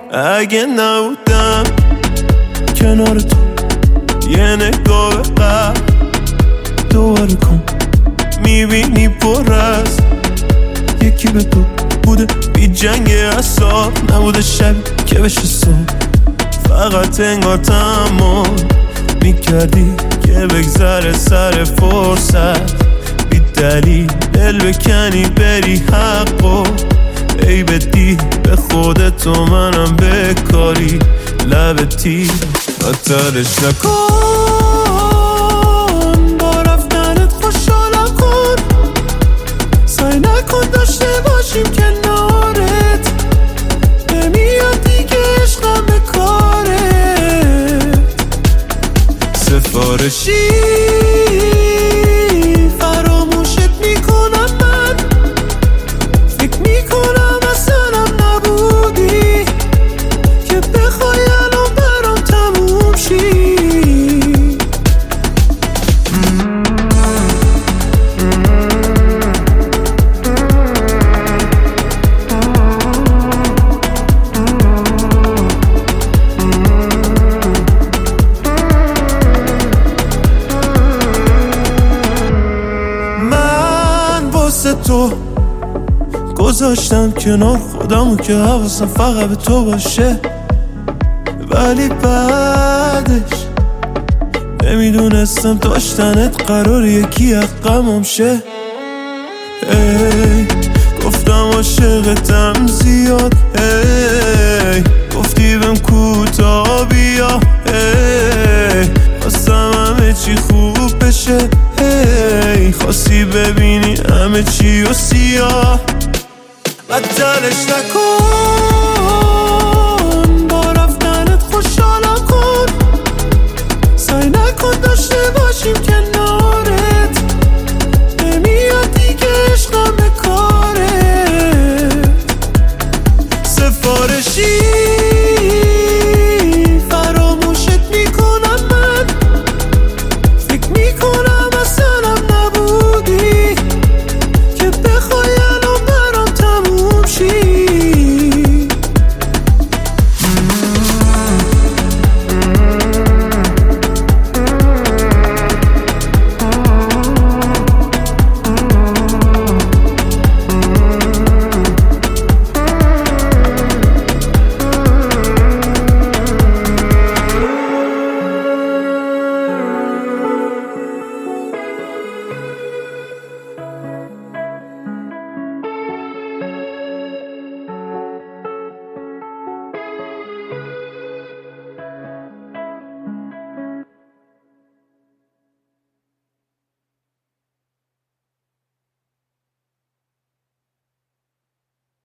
اگه نبودم کنار تو یه نگاه به قبل دوباره کن، میبینی پر از یکی به تو بوده بی جنگ اصاب، نبوده شبی که بشه صبح، فقط انگار تمام میکردی که بگذره سر فرصت، بی دلیل دل بکنی بری حقو، ای بدی به خودتو منم بکاری لب تیر قطرش نکن، با رفتنت خوشحالم کن، سعی نکن داشته باشیم کنارت، نمیاد دیگه عشقم به کارت، سفارشی فراموشت میکنم من، فکر میکنم اصلا نبودی که بخوای الان برام تموم شی. تو گذاشتم کنار خودمو که حواسم فقط به تو باشه، ولی بعدش نمیدونستم داشتنت قرار یکی حقمم شه. ای گفتم عاشقتم زیاد، ای گفتی بهم کوتاه بیا، ای خواستم همه چی خوب بشه، ای خواستی ببینی همه چی و سیاه، بدترش نکن